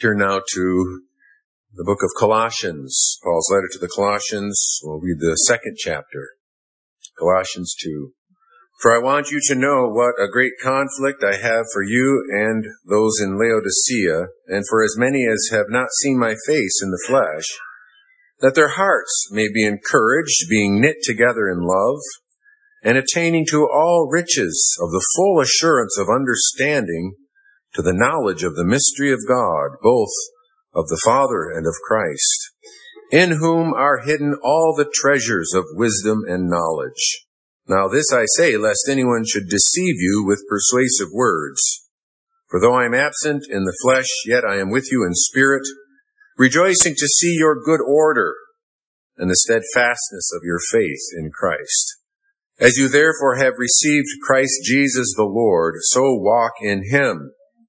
Turn now to the book of Colossians, Paul's letter to the Colossians. We'll read the second chapter, Colossians 2. For I want you to know what a great conflict I have for you and those in Laodicea, and for as many as have not seen my face in the flesh, that their hearts may be encouraged, being knit together in love, and attaining to all riches of the full assurance of understanding, to the knowledge of the mystery of God, both of the Father and of Christ, in whom are hidden all the treasures of wisdom and knowledge. Now this I say, lest anyone should deceive you with persuasive words. For though I am absent in the flesh, yet I am with you in spirit, rejoicing to see your good order and the steadfastness of your faith in Christ. As you therefore have received Christ Jesus the Lord, so walk in him,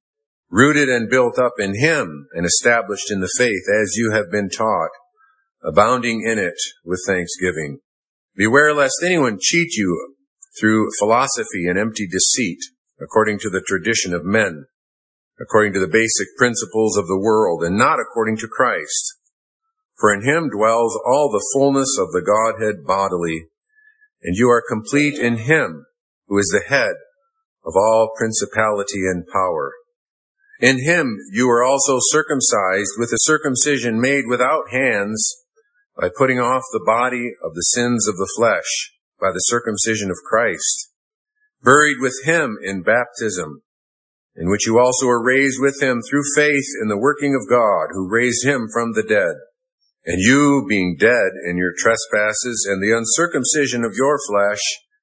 rooted and built up in him and established in the faith as you have been taught, abounding in it with thanksgiving. Beware lest anyone cheat you through philosophy and empty deceit, according to the tradition of men, according to the basic principles of the world, and not according to Christ. For in him dwells all the fullness of the Godhead bodily, and you are complete in him, who is the head of all principality and power. In him you are also circumcised with a circumcision made without hands, by putting off the body of the sins of the flesh by the circumcision of Christ, buried with him in baptism, in which you also are raised with him through faith in the working of God, who raised him from the dead. And you, being dead in your trespasses and the uncircumcision of your flesh,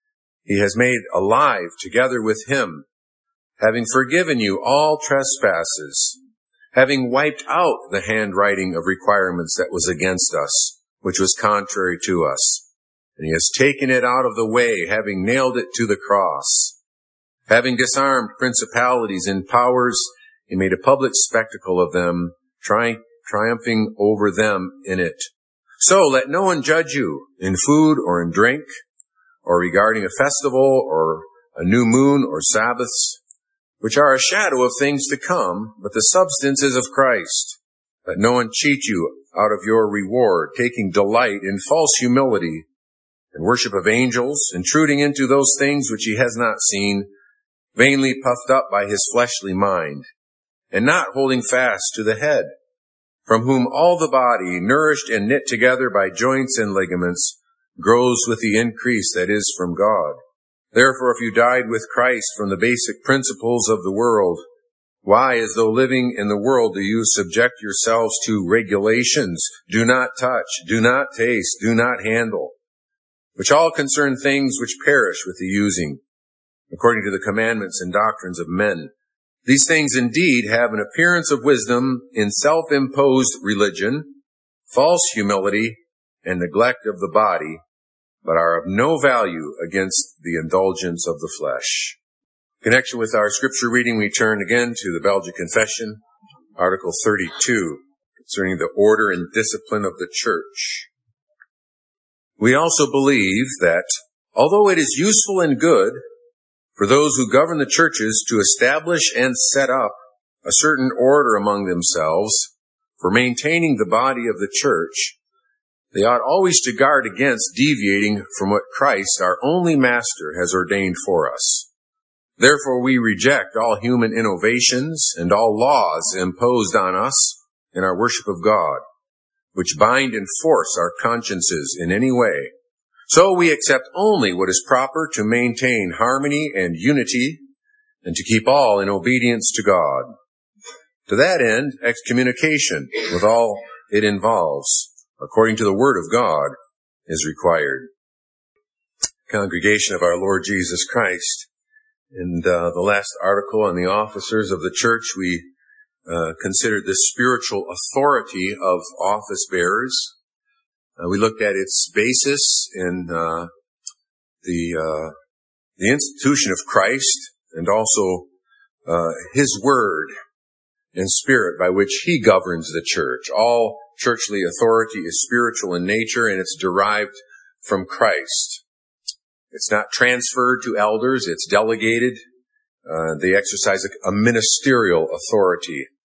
he has made alive together with him, having forgiven you all trespasses, having wiped out the handwriting of requirements that was against us, which was contrary to us. And he has taken it out of the way, having nailed it to the cross. Having disarmed principalities and powers, he made a public spectacle of them, triumphing over them in it. So let no one judge you in food or in drink, or regarding a festival or a new moon or Sabbaths, which are a shadow of things to come, but the substance is of Christ. Let no one cheat you out of your reward, taking delight in false humility and worship of angels, intruding into those things which he has not seen, vainly puffed up by his fleshly mind, and not holding fast to the head, from whom all the body, nourished and knit together by joints and ligaments, grows with the increase that is from God. Therefore, if you died with Christ from the basic principles of the world, why, as though living in the world, do you subject yourselves to regulations? Do not touch, do not taste, do not handle, which all concern things which perish with the using, according to the commandments and doctrines of men. These things indeed have an appearance of wisdom in self-imposed religion, false humility, and neglect of the body, but are of no value against the indulgence of the flesh. In connection with our scripture reading, we turn again to the Belgic Confession, Article 32, concerning the order and discipline of the church. We also believe that, although it is useful and good for those who govern the churches to establish and set up a certain order among themselves for maintaining the body of the church, they ought always to guard against deviating from what Christ, our only Master, has ordained for us. Therefore, we reject all human innovations and all laws imposed on us in our worship of God, which bind and force our consciences in any way. So we accept only what is proper to maintain harmony and unity and to keep all in obedience to God. To that end, excommunication, with all it involves, according to the Word of God, is required. Congregation of our Lord Jesus Christ. In the last article on the officers of the church, we considered the spiritual authority of office bearers. We looked at its basis in the institution of Christ and also his word and spirit by which he governs the church. All churchly authority is spiritual in nature, and it's derived from Christ. It's not transferred to elders, it's delegated. They exercise a ministerial authority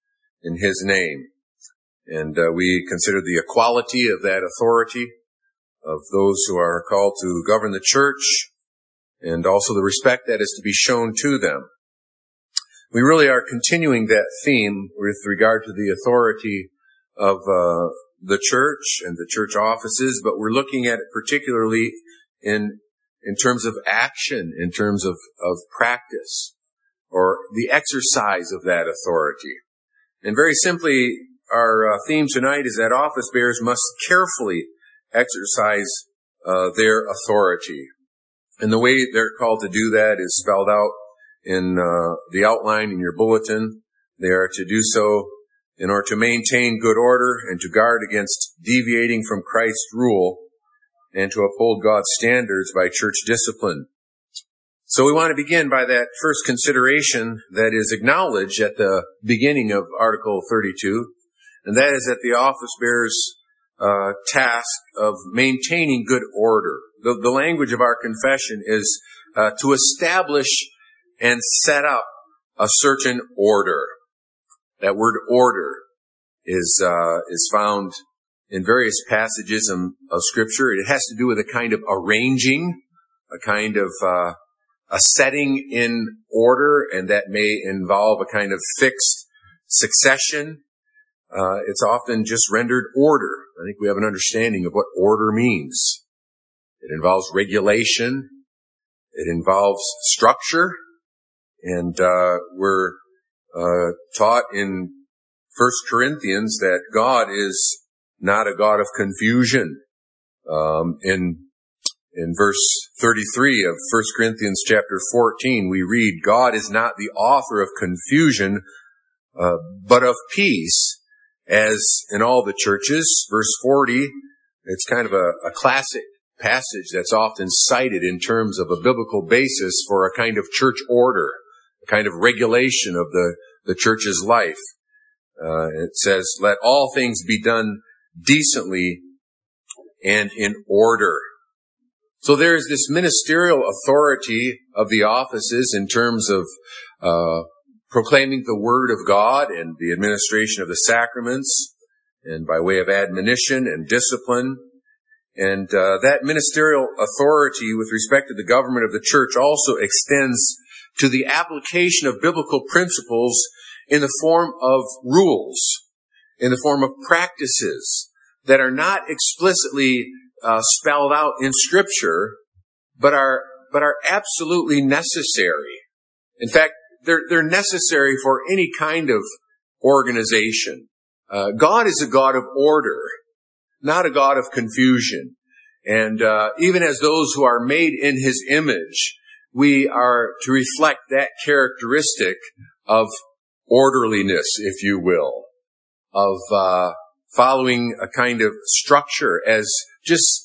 in His name. And we consider the equality of that authority of those who are called to govern the church, and also the respect that is to be shown to them. We really are continuing that theme with regard to the authority of the church and the church offices, but we're looking at it particularly in terms of action, in terms of practice, or the exercise of that authority. And very simply, our theme tonight is that office bearers must carefully exercise their authority. And the way they're called to do that is spelled out in the outline in your bulletin. They are to do so in order to maintain good order and to guard against deviating from Christ's rule and to uphold God's standards by church discipline. So we want to begin by that first consideration that is acknowledged at the beginning of Article 32, and that is that the office bearer's task of maintaining good order. The language of our confession is to establish and set up a certain order. That word order is found in various passages of Scripture. It has to do with a kind of arranging, a kind of a setting in order, and that may involve a kind of fixed succession. It's often just rendered order. I think we have an understanding of what order means. It involves regulation. It involves structure. And we're taught in 1 Corinthians that God is not a God of confusion. In verse 33 of 1 Corinthians chapter 14, we read, God is not the author of confusion, but of peace, as in all the churches. Verse 40, it's kind of a classic passage that's often cited in terms of a biblical basis for a kind of church order, a kind of regulation of the church's life. It says, let all things be done decently and in order. So there's this ministerial authority of the offices in terms of proclaiming the Word of God and the administration of the sacraments, and by way of admonition and discipline. And that ministerial authority with respect to the government of the church also extends to the application of biblical principles in the form of rules, in the form of practices that are not explicitly spelled out in Scripture, but are absolutely necessary. In fact, they're necessary for any kind of organization. God is a God of order, not a God of confusion. And even as those who are made in His image, we are to reflect that characteristic of orderliness, if you will, of following a kind of structure as just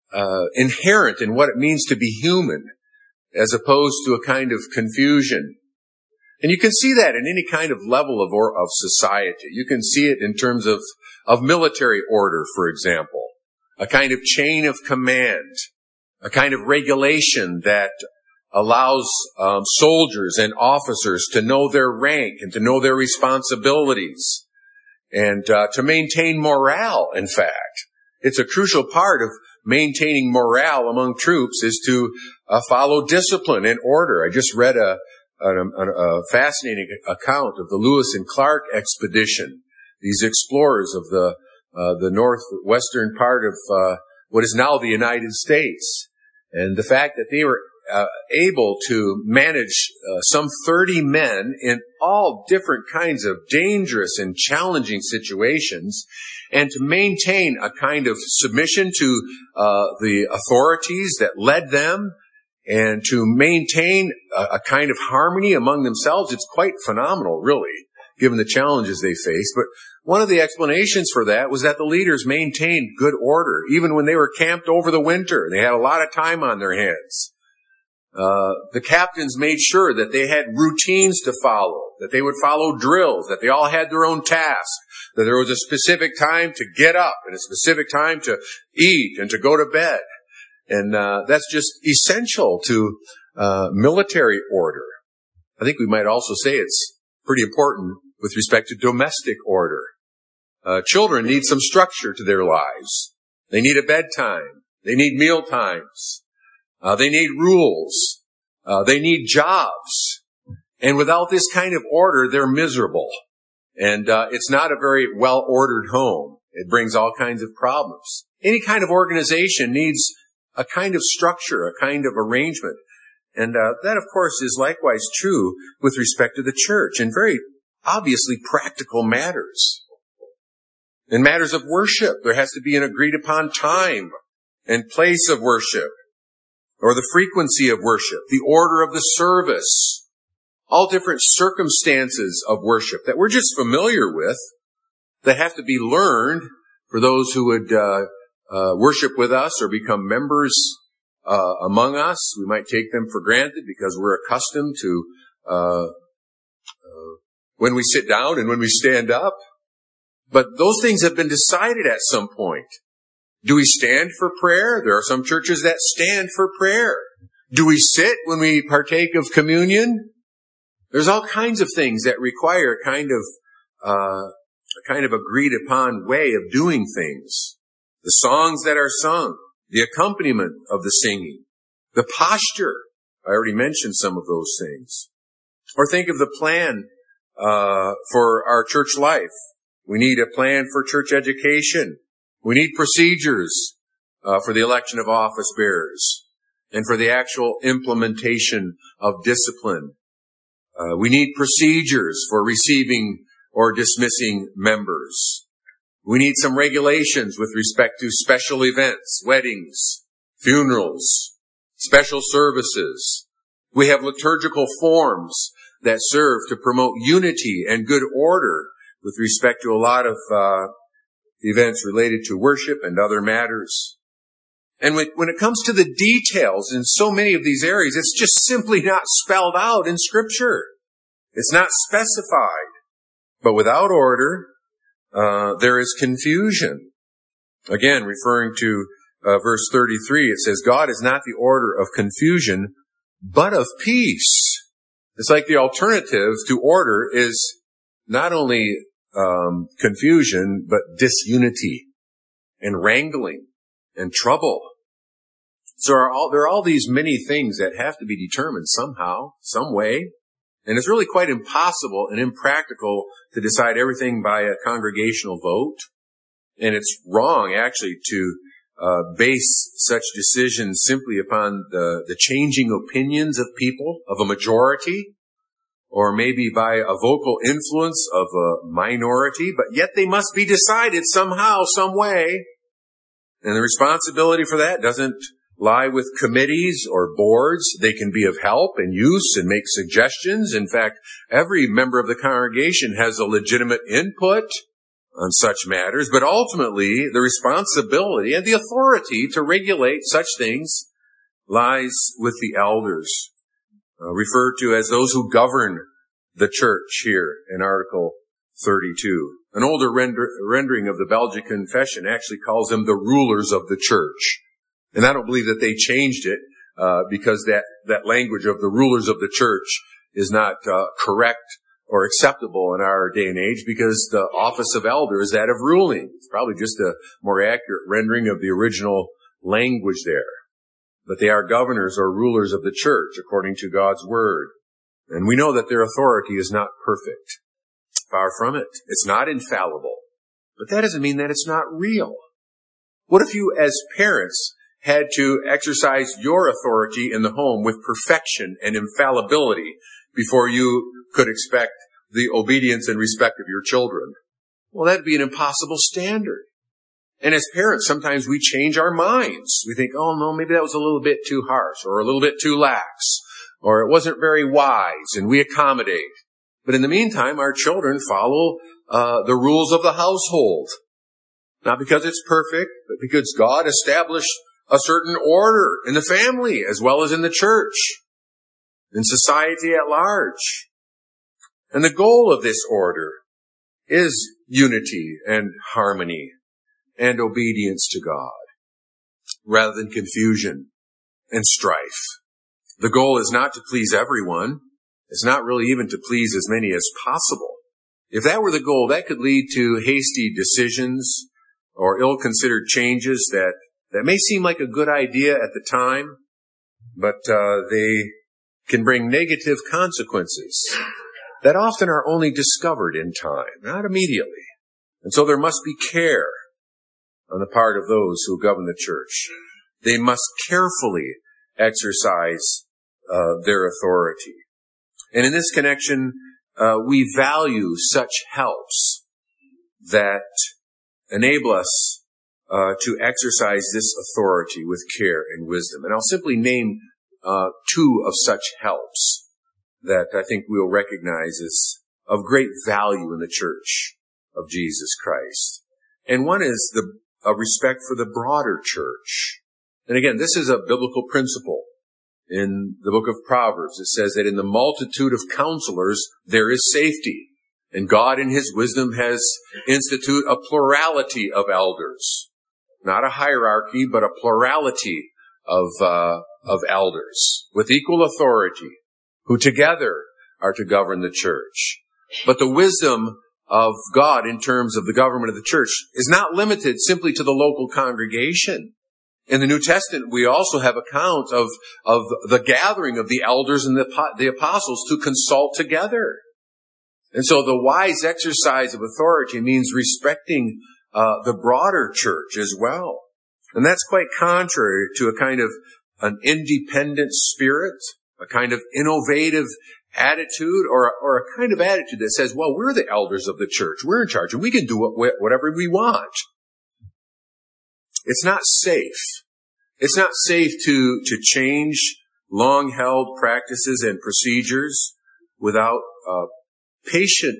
inherent in what it means to be human, as opposed to a kind of confusion. And you can see that in any kind of level of society. You can see it in terms of military order, for example, a kind of chain of command, a kind of regulation that allows soldiers and officers to know their rank and to know their responsibilities, and to maintain morale, in fact. It's a crucial part of maintaining morale among troops is to follow discipline and order. I just read a fascinating account of the Lewis and Clark expedition, these explorers of the northwestern part of what is now the United States, and the fact that they were able to manage some 30 men in all different kinds of dangerous and challenging situations, and to maintain a kind of submission to the authorities that led them, and to maintain a kind of harmony among themselves. It's quite phenomenal, really, given the challenges they faced. But one of the explanations for that was that the leaders maintained good order, even when they were camped over the winter. They had a lot of time on their hands. The captains made sure that they had routines to follow, that they would follow drills, that they all had their own tasks, that there was a specific time to get up and a specific time to eat and to go to bed. And that's just essential to military order. I think we might also say it's pretty important with respect to domestic order. Children need some structure to their lives. They need a bedtime. They need meal times. They need rules. They need jobs. And without this kind of order, they're miserable. And it's not a very well-ordered home. It brings all kinds of problems. Any kind of organization needs a kind of structure, a kind of arrangement. And that, of course, is likewise true with respect to the church in very obviously practical matters. In matters of worship, there has to be an agreed-upon time and place of worship, or the frequency of worship, the order of the service, all different circumstances of worship that we're just familiar with that have to be learned for those who would worship with us or become members among us. We might take them for granted because we're accustomed to when we sit down and when we stand up. But those things have been decided at some point. Do we stand for prayer? There are some churches that stand for prayer. Do we sit when we partake of communion? There's all kinds of things that require a kind of agreed upon way of doing things. The songs that are sung, the accompaniment of the singing, the posture. I already mentioned some of those things. Or think of the plan for our church life. We need a plan for church education. We need procedures for the election of office bearers and for the actual implementation of discipline. We need procedures for receiving or dismissing members. We need some regulations with respect to special events, weddings, funerals, special services. We have liturgical forms that serve to promote unity and good order with respect to a lot of events related to worship and other matters. And when it comes to the details in so many of these areas, it's just simply not spelled out in Scripture. It's not specified. But without order, there is confusion. Again, referring to verse 33, it says, God is not the order of confusion, but of peace. It's like the alternative to order is not only confusion, but disunity and wrangling and trouble. So there are all these many things that have to be determined somehow, some way. And it's really quite impossible and impractical to decide everything by a congregational vote. And it's wrong, actually, to base such decisions simply upon the changing opinions of people, of a majority, or maybe by a vocal influence of a minority, but yet they must be decided somehow, some way. And the responsibility for that doesn't lie with committees or boards. They can be of help and use and make suggestions. In fact, every member of the congregation has a legitimate input on such matters, but ultimately the responsibility and the authority to regulate such things lies with the elders, referred to as those who govern the church here in Article 32. An older rendering of the Belgic Confession actually calls them the rulers of the church. And I don't believe that they changed it because that language of the rulers of the church is not correct or acceptable in our day and age, because the office of elder is that of ruling. It's probably just a more accurate rendering of the original language there. But they are governors or rulers of the church according to God's word. And we know that their authority is not perfect. Far from it. It's not infallible. But that doesn't mean that it's not real. What if you, as parents, had to exercise your authority in the home with perfection and infallibility before you could expect the obedience and respect of your children? Well, that'd be an impossible standard. And as parents, sometimes we change our minds. We think, oh no, maybe that was a little bit too harsh or a little bit too lax, or it wasn't very wise, and we accommodate. But in the meantime, our children follow the rules of the household. Not because it's perfect, but because God established a certain order in the family as well as in the church, in society at large. And the goal of this order is unity and harmony and obedience to God, rather than confusion and strife. The goal is not to please everyone. It's not really even to please as many as possible. If that were the goal, that could lead to hasty decisions or ill-considered changes that may seem like a good idea at the time, but they can bring negative consequences that often are only discovered in time, not immediately. And so there must be care on the part of those who govern the church. They must carefully exercise their authority. And in this connection, we value such helps that enable us to exercise this authority with care and wisdom. And I'll simply name two of such helps that I think we'll recognize as of great value in the church of Jesus Christ. And one is a respect for the broader church. And again, this is a biblical principle. In the book of Proverbs, it says that in the multitude of counselors, there is safety. And God in his wisdom has instituted a plurality of elders. Not a hierarchy, but a plurality of elders with equal authority, who together are to govern the church. But the wisdom of God in terms of the government of the church is not limited simply to the local congregation. In the New Testament, we also have accounts of the gathering of the elders and the apostles to consult together. And so the wise exercise of authority means respecting the broader church as well. And that's quite contrary to a kind of an independent spirit, a kind of innovative attitude, or a kind of attitude that says, well, we're the elders of the church. We're in charge and we can do whatever we want. It's not safe. It's not safe to change long-held practices and procedures without patient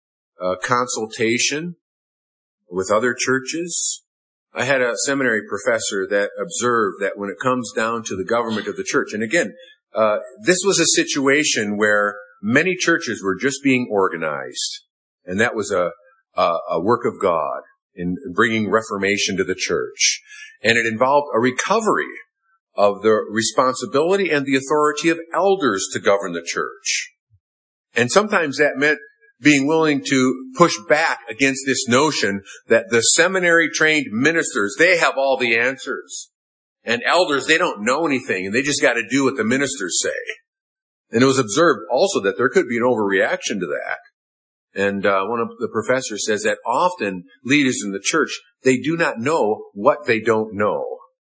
consultation with other churches. I had a seminary professor that observed that when it comes down to the government of the church, and again, this was a situation where many churches were just being organized, and that was a work of God in bringing reformation to the church. And it involved a recovery of the responsibility and the authority of elders to govern the church. And sometimes that meant being willing to push back against this notion that the seminary-trained ministers, they have all the answers. And elders, they don't know anything, and they just got to do what the ministers say. And it was observed also that there could be an overreaction to that. And one of the professors says that often leaders in the church, they do not know what they don't know.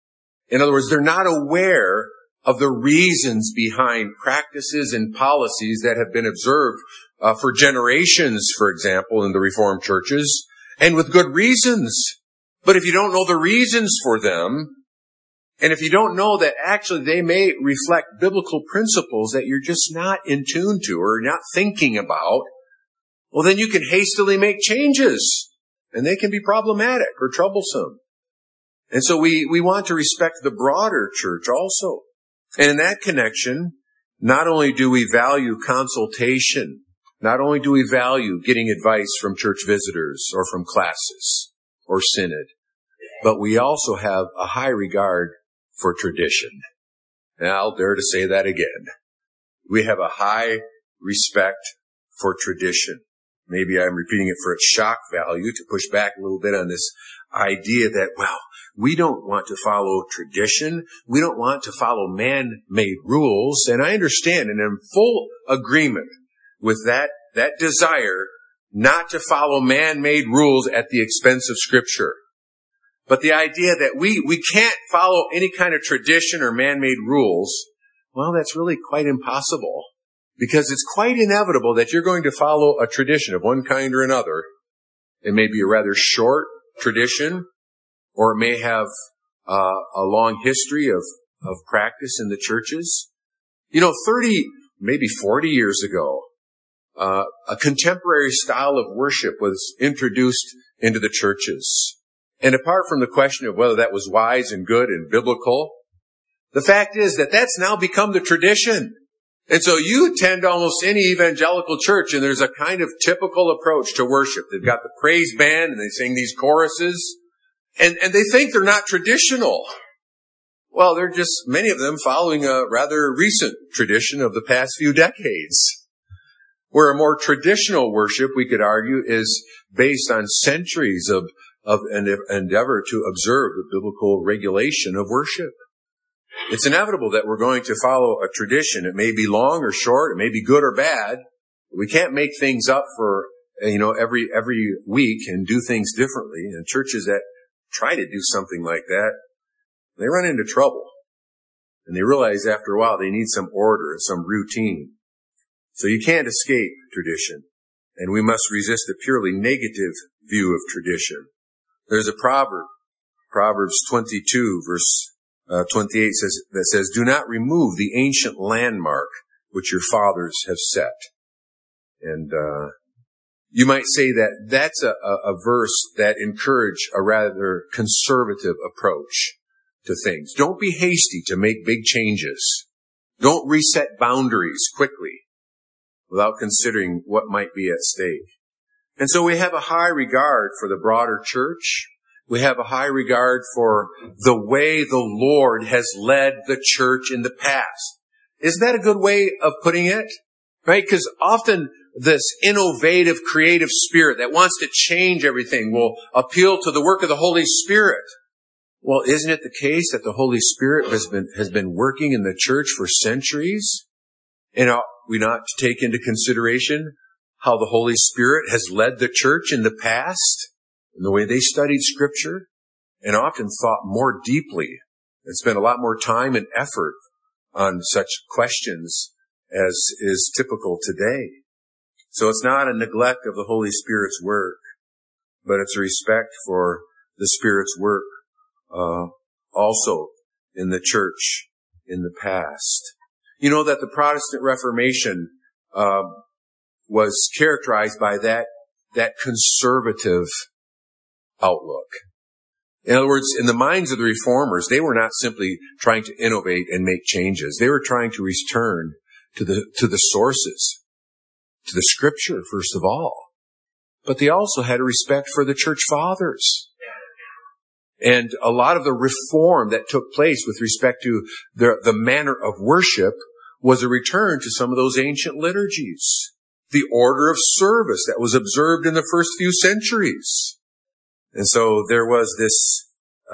In other words, they're not aware of the reasons behind practices and policies that have been observed for generations, for example, in the Reformed churches, and with good reasons. But if you don't know the reasons for them, and if you don't know that actually they may reflect biblical principles that you're just not in tune to or not thinking about, well, then you can hastily make changes, and they can be problematic or troublesome. And so we want to respect the broader church also. And in that connection, not only do we value consultation, not only do we value getting advice from church visitors or from classes or synod, but we also have a high regard for tradition. And I'll dare to say that again. We have a high respect for tradition. Maybe I'm repeating it for its shock value to push back a little bit on this idea that, well, we don't want to follow tradition. We don't want to follow man-made rules. And I understand and am full agreement with that desire not to follow man-made rules at the expense of Scripture. But the idea that we can't follow any kind of tradition or man-made rules, well, that's really quite impossible. Because it's quite inevitable that you're going to follow a tradition of one kind or another. It may be a rather short tradition, or it may have a long history of practice in the churches. 30, maybe 40 years ago, a contemporary style of worship was introduced into the churches. And apart from the question of whether that was wise and good and biblical, the fact is that that's now become the tradition. And so you attend almost any evangelical church, and there's a kind of typical approach to worship. They've got the praise band, and they sing these choruses, and they think they're not traditional. Well, they're just, many of them, following a rather recent tradition of the past few decades. Where a more traditional worship, we could argue, is based on centuries of an endeavor to observe the biblical regulation of worship. It's inevitable that we're going to follow a tradition. It may be long or short, it may be good or bad. We can't make things up for, every week and do things differently. And churches that try to do something like that, they run into trouble. And they realize after a while they need some order and some routine. So you can't escape tradition. And we must resist a purely negative view of tradition. There's a proverb, Proverbs 22, verse 28 says, "Do not remove the ancient landmark which your fathers have set." And you might say that that's a verse that encouraged a rather conservative approach to things. Don't be hasty to make big changes. Don't reset boundaries quickly without considering what might be at stake. And so we have a high regard for the broader church. We have a high regard for the way the Lord has led the church in the past. Isn't that a good way of putting it? Right? Because often this innovative, creative spirit that wants to change everything will appeal to the work of the Holy Spirit. Well, isn't it the case that the Holy Spirit has been working in the church for centuries? And ought we not to take into consideration how the Holy Spirit has led the church in the past, in the way they studied Scripture, and often thought more deeply and spent a lot more time and effort on such questions as is typical today? So it's not a neglect of the Holy Spirit's work, but it's a respect for the Spirit's work also in the church in the past. You know that the Protestant Reformation was characterized by that conservative outlook. In other words, in the minds of the reformers, they were not simply trying to innovate and make changes. They were trying to return to the sources, to the Scripture, first of all. But they also had a respect for the church fathers. And a lot of the reform that took place with respect to the manner of worship was a return to some of those ancient liturgies. The order of service that was observed in the first few centuries. And so there was this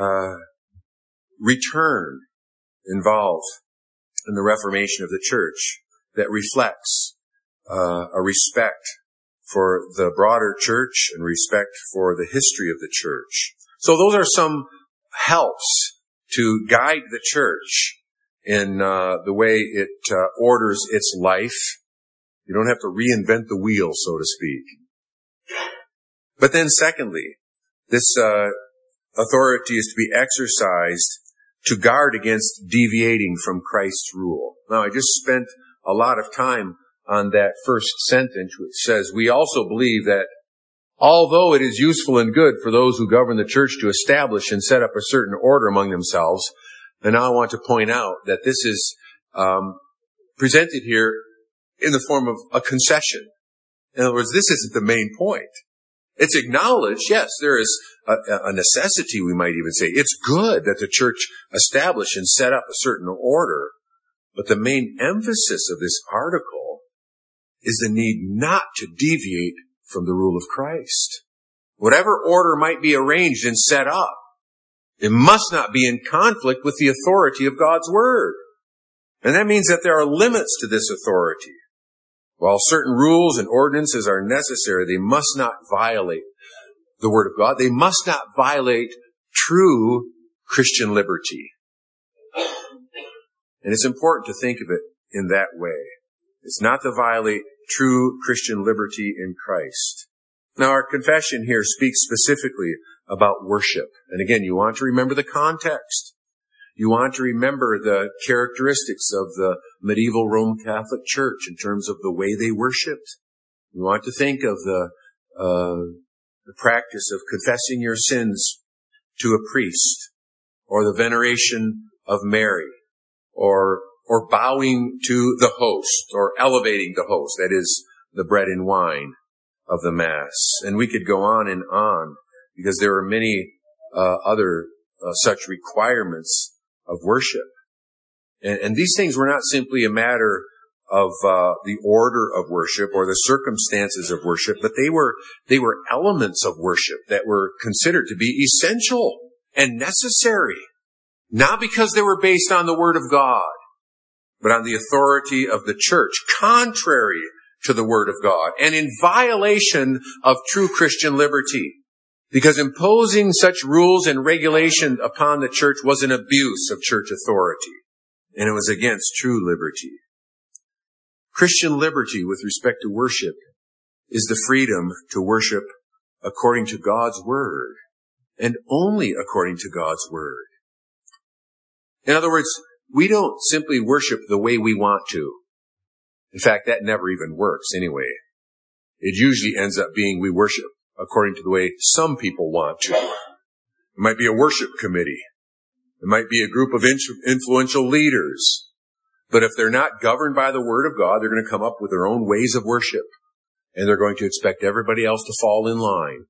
return involved in the Reformation of the church that reflects a respect for the broader church and respect for the history of the church. So those are some helps to guide the church in the way it orders its life. You don't have to reinvent the wheel, so to speak. But then secondly, this authority is to be exercised to guard against deviating from Christ's rule. Now, I just spent a lot of time on that first sentence, which says, "We also believe that although it is useful and good for those who govern the church to establish and set up a certain order among themselves," and now I want to point out that this is presented here in the form of a concession. In other words, this isn't the main point. It's acknowledged, yes, there is a necessity, we might even say. It's good that the church establish and set up a certain order. But the main emphasis of this article is the need not to deviate from the rule of Christ. Whatever order might be arranged and set up, it must not be in conflict with the authority of God's Word. And that means that there are limits to this authority. While certain rules and ordinances are necessary, they must not violate the Word of God. They must not violate true Christian liberty. And it's important to think of it in that way. It's not to violate true Christian liberty in Christ. Now, our confession here speaks specifically about worship. And again, you want to remember the context. You want to remember the characteristics of the medieval Roman Catholic Church in terms of the way they worshiped. You want to think of the practice of confessing your sins to a priest, or the veneration of Mary, or bowing to the host, or elevating the host, that is, the bread and wine of the Mass. And we could go on, because there are many other such requirements of worship. And these things were not simply a matter the order of worship or the circumstances of worship, but they were elements of worship that were considered to be essential and necessary, not because they were based on the Word of God, but on the authority of the church, contrary to the Word of God, and in violation of true Christian liberty. Because imposing such rules and regulation upon the church was an abuse of church authority, and it was against true liberty. Christian liberty with respect to worship is the freedom to worship according to God's Word, and only according to God's Word. In other words, we don't simply worship the way we want to. In fact, that never even works anyway. It usually ends up being we worship according to the way some people want to. It might be a worship committee. It might be a group of influential leaders. But if they're not governed by the Word of God, they're going to come up with their own ways of worship. And they're going to expect everybody else to fall in line.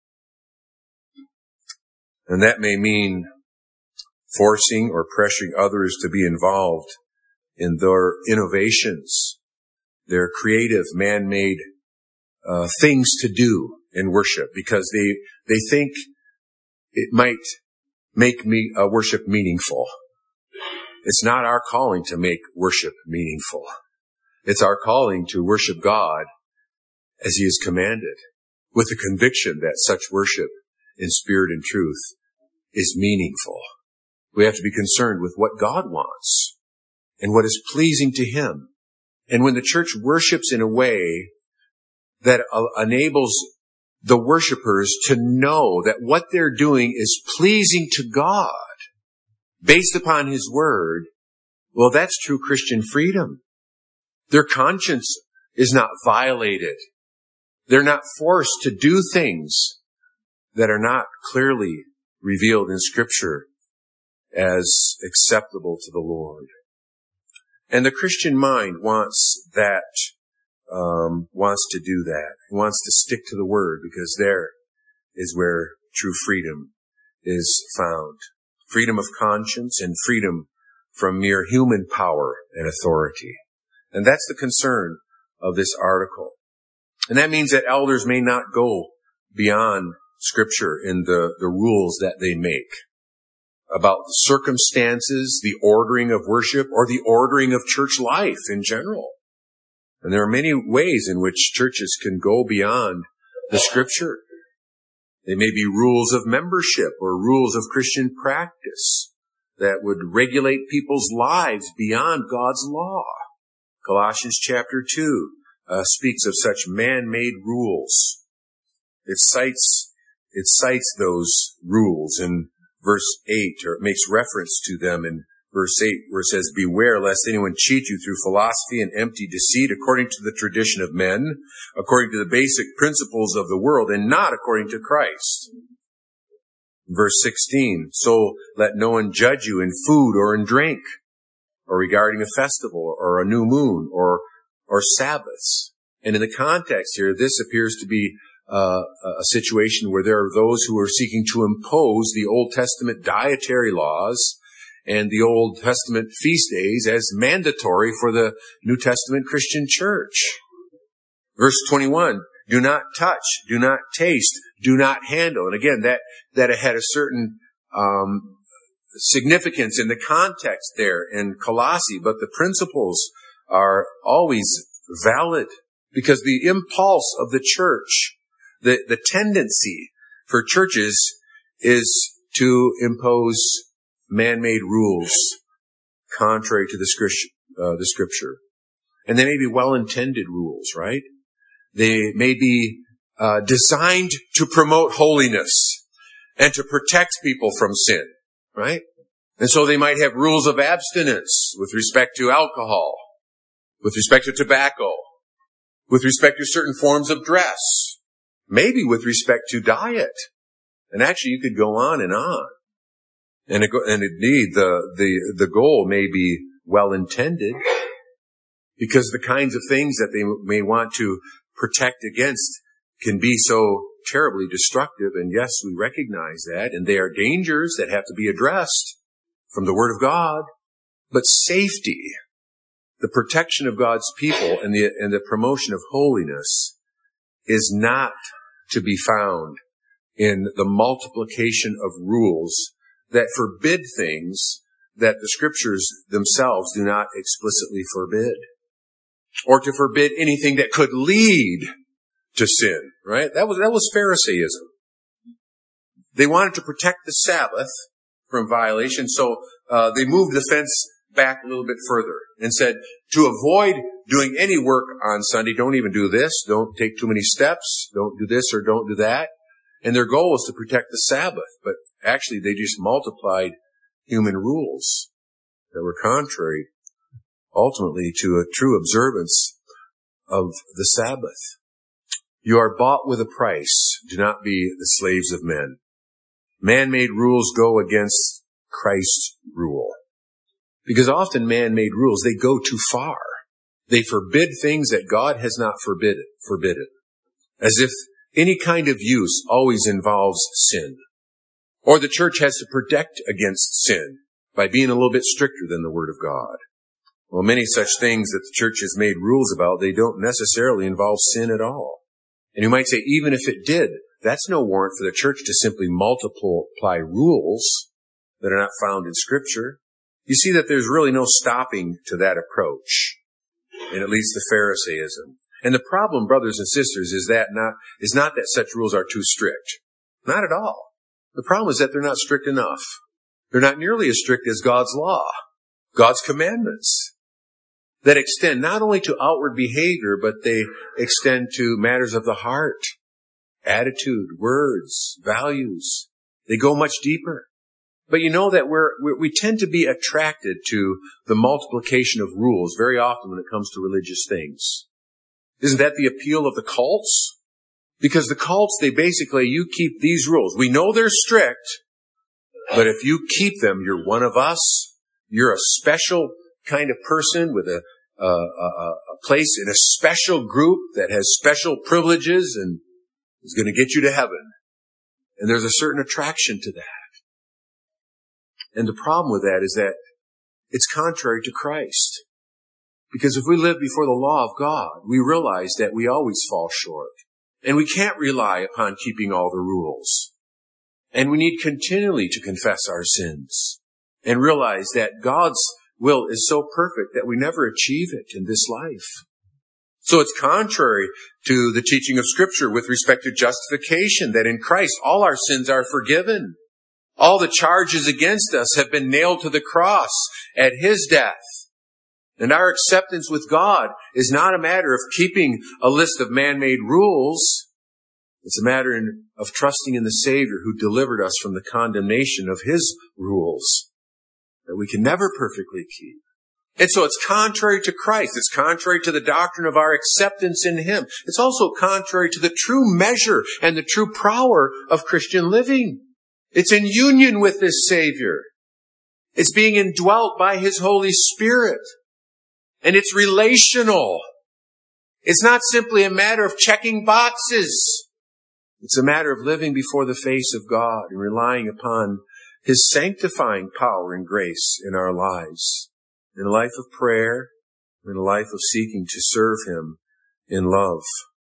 And that may mean forcing or pressuring others to be involved in their innovations, their creative, man-made things to do in worship, because they think it might make worship meaningful. It's not our calling to make worship meaningful. It's our calling to worship God as He has commanded, with the conviction that such worship in spirit and truth is meaningful. We have to be concerned with what God wants and what is pleasing to Him. And when the church worships in a way that enables the worshipers to know that what they're doing is pleasing to God based upon His Word, well, that's true Christian freedom. Their conscience is not violated. They're not forced to do things that are not clearly revealed in Scripture as acceptable to the Lord. And the Christian mind wants to do that. It wants to stick to the Word, because there is where true freedom is found. Freedom of conscience and freedom from mere human power and authority. And that's the concern of this article. And that means that elders may not go beyond Scripture in the rules that they make about the circumstances, the ordering of worship, or the ordering of church life in general. And there are many ways in which churches can go beyond the Scripture. They may be rules of membership or rules of Christian practice that would regulate people's lives beyond God's law. Colossians chapter 2 speaks of such man-made rules. It cites those rules in verse 8, or it makes reference to them in verse 8, where it says, "Beware lest anyone cheat you through philosophy and empty deceit, according to the tradition of men, according to the basic principles of the world, and not according to Christ." Verse 16, "So let no one judge you in food or in drink, or regarding a festival, or a new moon, or Sabbaths." And in the context here, this appears to be a situation where there are those who are seeking to impose the Old Testament dietary laws and the Old Testament feast days as mandatory for the New Testament Christian church. Verse 21, "Do not touch, do not taste, do not handle." And again, that had a certain significance in the context there in Colossae, but the principles are always valid, because the impulse of the church, the tendency for churches is to impose man-made rules contrary to the Scripture. And they may be well-intended rules, right? They may be designed to promote holiness and to protect people from sin, right? And so they might have rules of abstinence with respect to alcohol, with respect to tobacco, with respect to certain forms of dress, maybe with respect to diet. And actually, you could go on and on. And indeed, the goal may be well-intended, because the kinds of things that they may want to protect against can be so terribly destructive. And yes, we recognize that. And they are dangers that have to be addressed from the Word of God. But safety, the protection of God's people and the promotion of holiness is not to be found in the multiplication of rules that forbid things that the scriptures themselves do not explicitly forbid, or to forbid anything that could lead to sin, right? That was Pharisaism. They wanted to protect the Sabbath from violation, so they moved the fence back a little bit further and said, to avoid doing any work on Sunday, don't even do this, don't take too many steps, don't do this or don't do that. And their goal was to protect the Sabbath, but actually they just multiplied human rules that were contrary ultimately to a true observance of the Sabbath. You are bought with a price. Do not be the slaves of men. Man-made rules go against Christ's rule. Because often man-made rules, they go too far. They forbid things that God has not forbidden. As if any kind of use always involves sin. Or the church has to protect against sin by being a little bit stricter than the Word of God. Well, many such things that the church has made rules about, they don't necessarily involve sin at all. And you might say, even if it did, that's no warrant for the church to simply multiply rules that are not found in Scripture. You see that there's really no stopping to that approach, and it leads to Pharisaism. And the problem, brothers and sisters, is not that such rules are too strict. Not at all. The problem is that they're not strict enough. They're not nearly as strict as God's law, God's commandments, that extend not only to outward behavior, but they extend to matters of the heart, attitude, words, values. They go much deeper. But you know that we tend to be attracted to the multiplication of rules very often when it comes to religious things. Isn't that the appeal of the cults? Because the cults, they basically, you keep these rules. We know they're strict, but if you keep them, you're one of us. You're a special kind of person with a place in a special group that has special privileges and is going to get you to heaven. And there's a certain attraction to that. And the problem with that is that it's contrary to Christ. Because if we live before the law of God, we realize that we always fall short. And we can't rely upon keeping all the rules. And we need continually to confess our sins and realize that God's will is so perfect that we never achieve it in this life. So it's contrary to the teaching of Scripture with respect to justification, that in Christ all our sins are forgiven. All the charges against us have been nailed to the cross at His death. And our acceptance with God is not a matter of keeping a list of man-made rules. It's a matter of trusting in the Savior who delivered us from the condemnation of His rules that we can never perfectly keep. And so it's contrary to Christ. It's contrary to the doctrine of our acceptance in Him. It's also contrary to the true measure and the true power of Christian living. It's in union with this Savior. It's being indwelt by His Holy Spirit. And it's relational. It's not simply a matter of checking boxes. It's a matter of living before the face of God and relying upon His sanctifying power and grace in our lives, in a life of prayer, in a life of seeking to serve Him in love.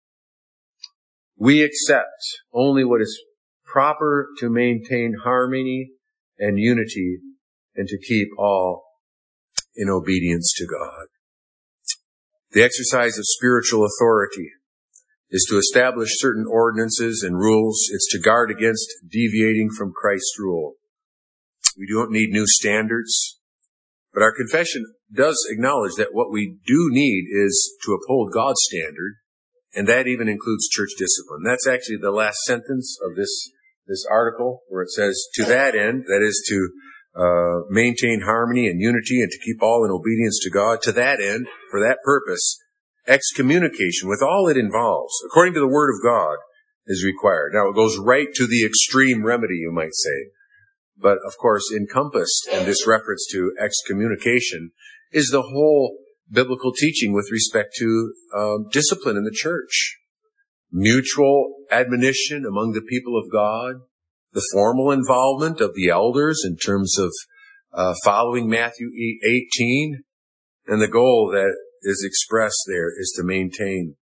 We accept only what is proper to maintain harmony and unity and to keep all in obedience to God. The exercise of spiritual authority is to establish certain ordinances and rules. It's to guard against deviating from Christ's rule. We don't need new standards, but our confession does acknowledge that what we do need is to uphold God's standard, and that even includes church discipline. That's actually the last sentence of this article, where it says, to that end, that is to maintain harmony and unity and to keep all in obedience to God. To that end, for that purpose, excommunication with all it involves, according to the Word of God, is required. Now, it goes right to the extreme remedy, you might say. But, of course, encompassed in this reference to excommunication is the whole biblical teaching with respect to discipline in the church. Mutual admonition among the people of God, the formal involvement of the elders in terms of following Matthew 18, And the goal that is expressed there is to maintain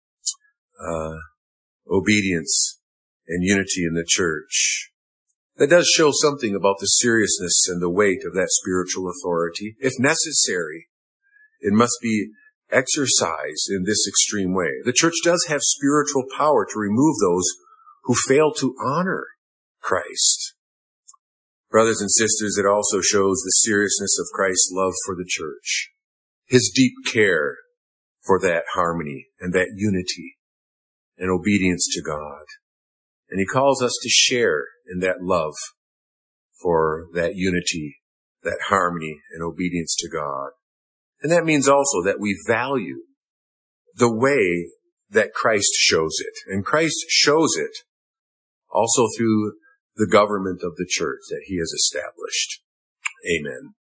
obedience and unity in the church. That does show something about the seriousness and the weight of that spiritual authority. If necessary, it must be exercised in this extreme way. The church does have spiritual power to remove those who fail to honor Christ. Brothers and sisters, it also shows the seriousness of Christ's love for the church, his deep care for that harmony and that unity and obedience to God. And he calls us to share in that love for that unity, that harmony and obedience to God. And that means also that we value the way that Christ shows it. And Christ shows it also through the government of the church that he has established. Amen.